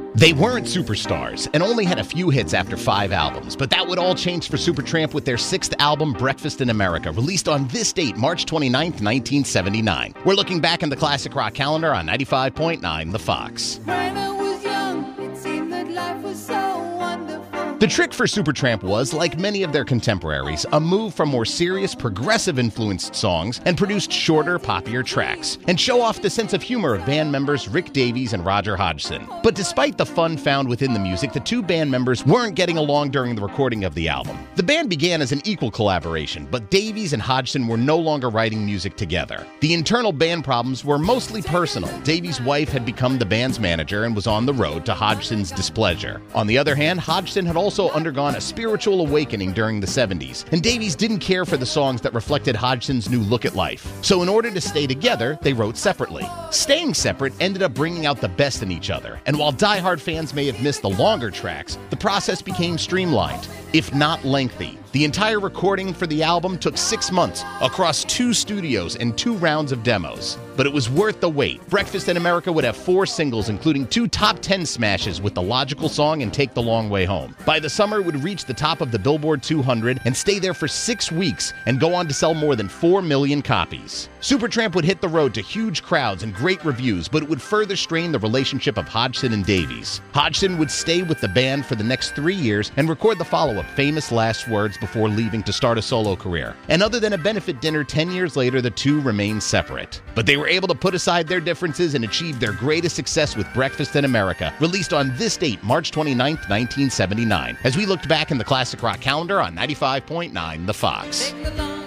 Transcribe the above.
They weren't superstars and only had a few hits after 5 albums, but that would all change for Supertramp with their 6th album, Breakfast in America, released on this date, March 29th, 1979. We're looking back in the classic rock calendar on 95.9 The Fox. When I was young, it seemed that life was so wonderful. The trick for Supertramp was, like many of their contemporaries, a move from more serious, progressive-influenced songs and produced shorter, poppier tracks, and show off the sense of humor of band members Rick Davies and Roger Hodgson. But despite the fun found within the music, the two band members weren't getting along during the recording of the album. The band began as an equal collaboration, but Davies and Hodgson were no longer writing music together. The internal band problems were mostly personal. Davies' wife had become the band's manager and was on the road, to Hodgson's displeasure. On the other hand, Hodgson had also undergone a spiritual awakening during the 70s, and Davies didn't care for the songs that reflected Hodgson's new look at life. So in order to stay together, they wrote separately. Staying separate ended up bringing out the best in each other, and while diehard fans may have missed the longer tracks, the process became streamlined, if not lengthy. The entire recording for the album took 6 months across 2 studios and 2 rounds of demos. But it was worth the wait. Breakfast in America would have 4 singles, including 2 top 10 smashes with The Logical Song and Take the Long Way Home. By the summer, it would reach the top of the Billboard 200 and stay there for 6 weeks and go on to sell more than 4 million copies. Supertramp would hit the road to huge crowds and great reviews, but it would further strain the relationship of Hodgson and Davies. Hodgson would stay with the band for the next 3 years and record the follow-up, Famous Last Words, before leaving to start a solo career. And other than a benefit dinner 10 years later, the two remained separate. But they were able to put aside their differences and achieve their greatest success with Breakfast in America, released on this date, March 29th, 1979, as we looked back in the classic rock calendar on 95.9 The Fox. Take the long